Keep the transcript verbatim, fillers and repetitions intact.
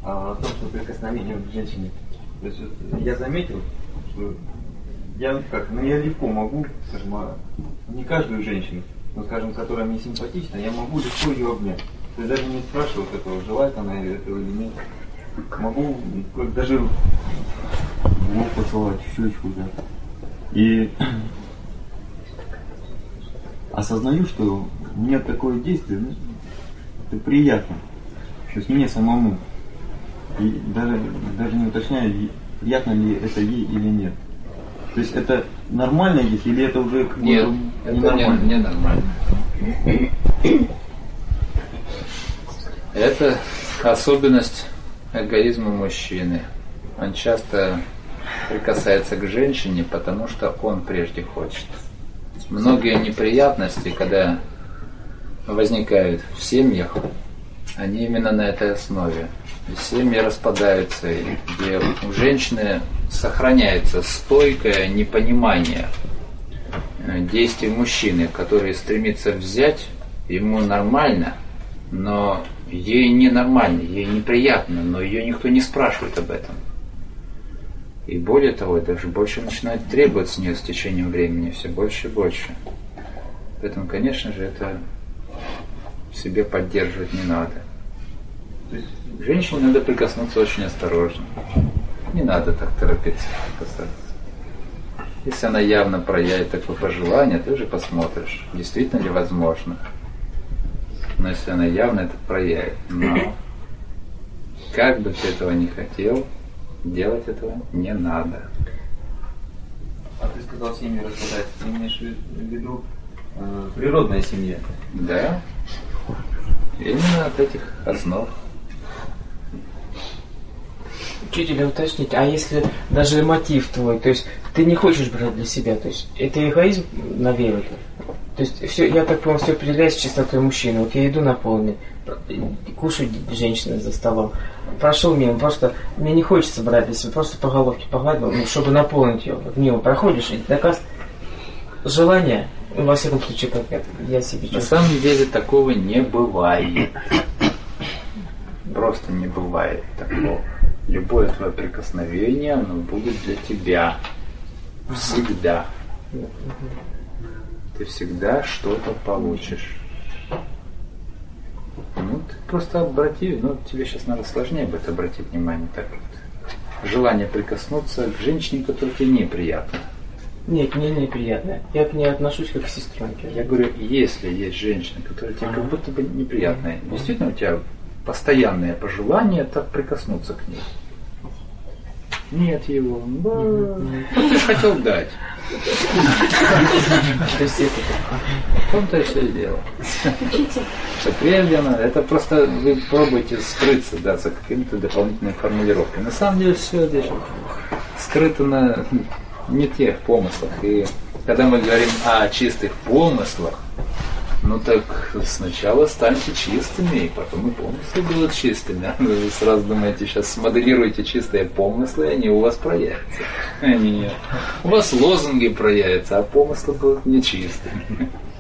о том, что прикосновение к женщине. То есть вот, я заметил, что я как, ну я легко могу, скажем, не каждую женщину, но, скажем, которая мне симпатична, я могу легко ее обнять. То есть даже не спрашивать этого, желает она этого или нет. Могу даже в лоб поцеловать, в щечку, да. И осознаю, что мне такое действие, ну, это приятно. То есть мне самому. И даже, даже не уточняю, приятно ли это ей или нет. То есть это нормально здесь, или это уже как нет, будто это не, не нормально. Это особенность эгоизма мужчины. Он часто прикасается к женщине, потому что он прежде хочет. Многие неприятности, когда возникают в семьях, они именно на этой основе. Семьи распадаются, где у женщины сохраняется стойкое непонимание действий мужчины, который стремится взять, ему нормально, но ей ненормально, ей неприятно, но ее никто не спрашивает об этом. И более того, даже больше начинает требовать с нее с течением времени, все больше и больше. Поэтому, конечно же, это в себе поддерживать не надо. К женщине надо прикоснуться очень осторожно. Не надо так торопиться касаться. Если она явно проявит такое пожелание, ты уже посмотришь, действительно ли возможно. Но если она явно это проявит, но как бы ты этого не хотел, делать этого не надо. А ты сказал, семьи распадаются. Ты имеешь в виду э, природная семья? Да. Именно от этих основ. Учитель, уточнить, а если даже мотив твой, то есть ты не хочешь брать для себя, то есть это эгоизм наверное? То есть все, я так понял, все определяется чистотой мужчины. Вот я иду на полный, кушаю женщина за столом, прошел мимо, просто мне не хочется брать для себя, просто по головке погладил, ну, чтобы наполнить ее. Вот мимо проходишь, и доказ желание, во всяком случае, как это, я себе чувствую. На самом деле такого не бывает. Просто не бывает такого. Любое твое прикосновение, оно будет для тебя. Всегда. Ты всегда что-то получишь. Ну, ты просто обрати, ну, тебе сейчас надо сложнее будет обратить внимание. Так вот. Желание прикоснуться к женщине, которая тебе неприятна. Нет, мне неприятно. Я к ней отношусь как к сестренке. Я говорю, если есть женщина, которая тебе как будто бы неприятная, действительно у тебя постоянное пожелание так прикоснуться к ней. Нет его. Ну, ты же хотел дать. В том-то и все и дело. Что прежде надо, это просто вы пробуете скрыться, да, за какими-то дополнительными формулировками. На самом деле все здесь скрыто на не тех помыслах. И когда мы говорим о чистых помыслах, ну так сначала станьте чистыми, и потом и помыслы будут чистыми. Вы сразу думаете, сейчас смоделируете чистые помыслы, и они у вас проявятся. Они, у вас лозунги проявятся, а помыслы будут нечистыми.